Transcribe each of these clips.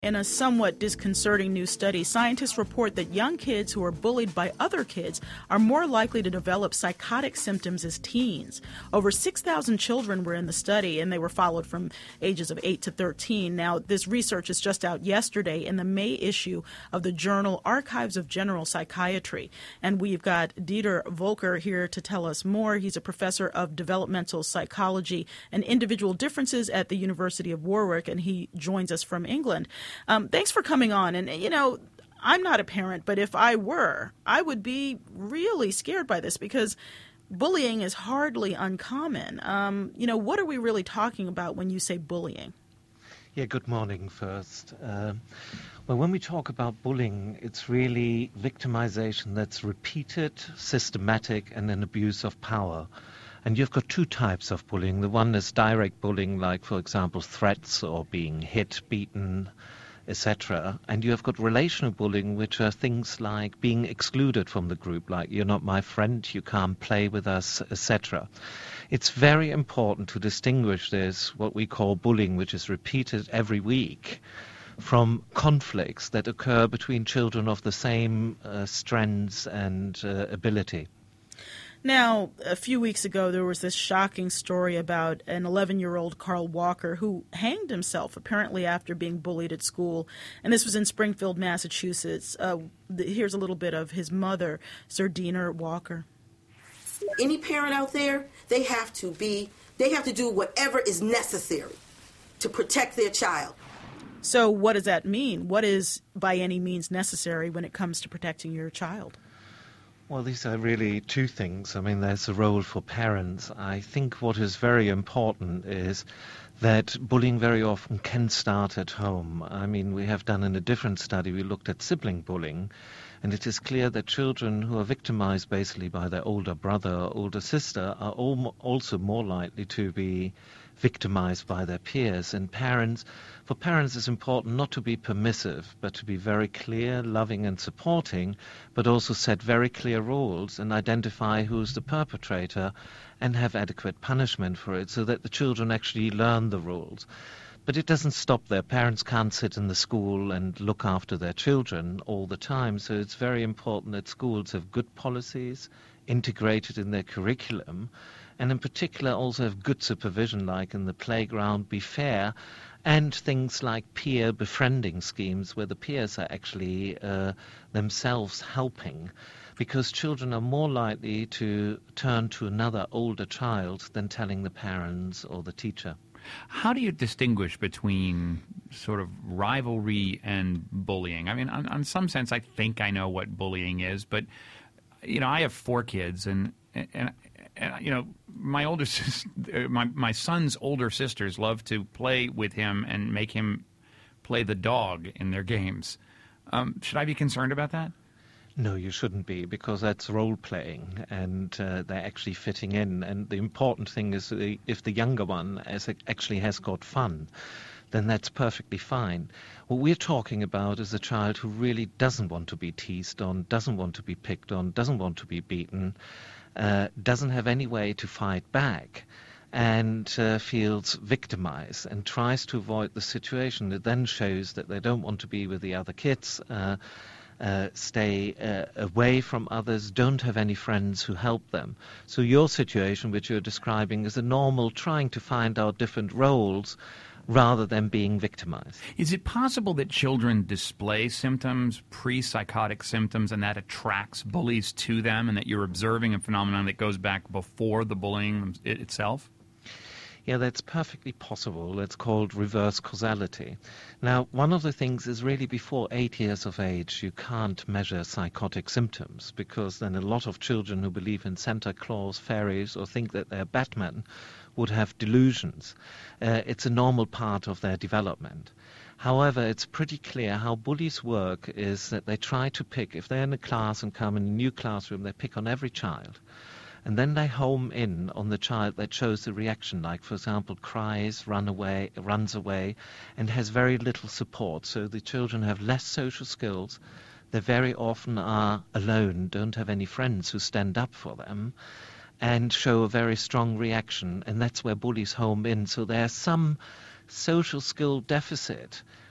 In a somewhat disconcerting new study, scientists report that young kids who are bullied by other kids are more likely to develop psychotic symptoms as teens. Over 6,000 children were in the study, and they were followed from ages of 8 to 13. Now, this research is just out yesterday in the May issue of the journal Archives of General Psychiatry. And we've got Dieter Volker here to tell us more. He's a professor of developmental psychology and individual differences at the University of Warwick, and he joins us from England. Thanks for coming on. And, I'm not a parent, but if I were, I would be really scared by this because bullying is hardly uncommon. What are we really talking about when you say bullying? Yeah, good morning first. Well, when we talk about bullying, it's really victimization that's repeated, systematic, and an abuse of power. And you've got two types of bullying. The one is direct bullying, like, for example, threats or being hit, beaten, etc. And you have got relational bullying, which are things like being excluded from the group, like you're not my friend, you can't play with us, etc. It's very important to distinguish this, what we call bullying, which is repeated every week, from conflicts that occur between children of the same strengths and ability. Now, a few weeks ago, there was this shocking story about an 11-year-old Carl Walker who hanged himself, apparently after being bullied at school. And this was in Springfield, Massachusetts. Here's a little bit of his mother, Zerdina Walker. Any parent out there, they have to do whatever is necessary to protect their child. So what does that mean? What is by any means necessary when it comes to protecting your child? Well, these are really two things. I mean, there's a role for parents. I think what is very important is that bullying very often can start at home. I mean, we have done in a different study, we looked at sibling bullying, and it is clear that children who are victimized basically by their older brother or older sister are also more likely to be victimized by their peers. And for parents it's important not to be permissive, but to be very clear, loving and supporting, but also set very clear rules and identify who's the perpetrator and have adequate punishment for it so that the children actually learn the rules. But it doesn't stop there. Parents can't sit in the school and look after their children all the time, so it's very important that schools have good policies integrated in their curriculum, and in particular also have good supervision, like in the playground, be fair, and things like peer befriending schemes where the peers are actually themselves helping, because children are more likely to turn to another older child than telling the parents or the teacher. How do you distinguish between sort of rivalry and bullying? I mean, on some sense, I think I know what bullying is, but, I have 4 kids, and my older sister, my son's older sisters love to play with him and make him play the dog in their games. Should I be concerned about that? No, you shouldn't be, because that's role-playing, and they're actually fitting in. And the important thing is if the younger one actually has got fun, then that's perfectly fine. What we're talking about is a child who really doesn't want to be teased on, doesn't want to be picked on, doesn't want to be beaten, doesn't have any way to fight back, and feels victimized and tries to avoid the situation. It then shows that they don't want to be with the other kids, stay away from others, don't have any friends who help them. So your situation, which you're describing, is a normal trying to find out different roles rather than being victimized. Is it possible that children display symptoms, pre-psychotic symptoms, and that attracts bullies to them, and that you're observing a phenomenon that goes back before the bullying itself? Yeah, that's perfectly possible. It's called reverse causality. Now, one of the things is really before 8 years of age, you can't measure psychotic symptoms, because then a lot of children who believe in Santa Claus, fairies, or think that they're Batman would have delusions. It's a normal part of their development. However, it's pretty clear how bullies work is that they try to pick, if they're in a class and come in a new classroom, they pick on every child. And then they home in on the child that shows the reaction, like, for example, cries, runs away, and has very little support. So the children have less social skills. They very often are alone, don't have any friends who stand up for them, and show a very strong reaction. And that's where bullies home in. So there's some social skill deficit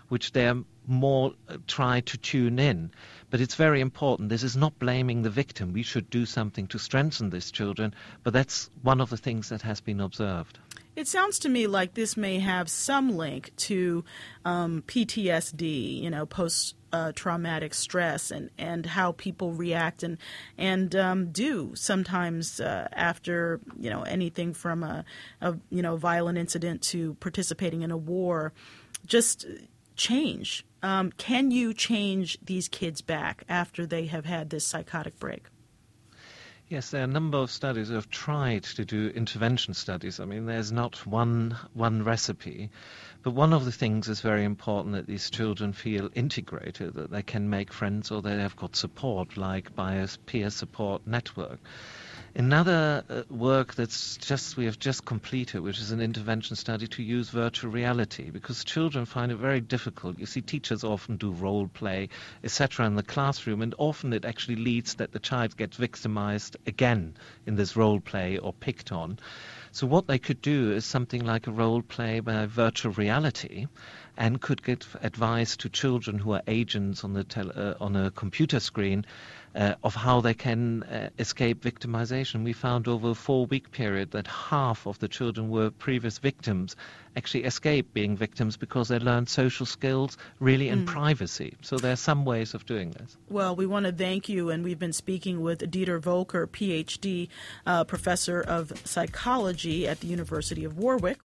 which they're more try to tune in. But it's very important. This is not blaming the victim. We should do something to strengthen these children, but that's one of the things that has been observed. It sounds to me like this may have some link to PTSD, post-traumatic stress, and how people react and do sometimes after anything from a violent incident to participating in a war, just change. Can you change these kids back after they have had this psychotic break? Yes, there are a number of studies who have tried to do intervention studies. I mean, there's not one recipe, but one of the things is very important, that these children feel integrated, that they can make friends or they have got support, like by a peer support network. Another work we have just completed, which is an intervention study to use virtual reality, because children find it very difficult. You see, teachers often do role play, etc. in the classroom, and often it actually leads that the child gets victimized again in this role play or picked on. So what they could do is something like a role play by virtual reality, and could give advice to children who are agents on a computer screen of how they can escape victimization. We found over a 4-week period that half of the children were previous victims actually escaped being victims because they learned social skills really in privacy. So there are some ways of doing this. Well, we want to thank you, and we've been speaking with Dieter Volker, Ph.D., professor of psychology at the University of Warwick.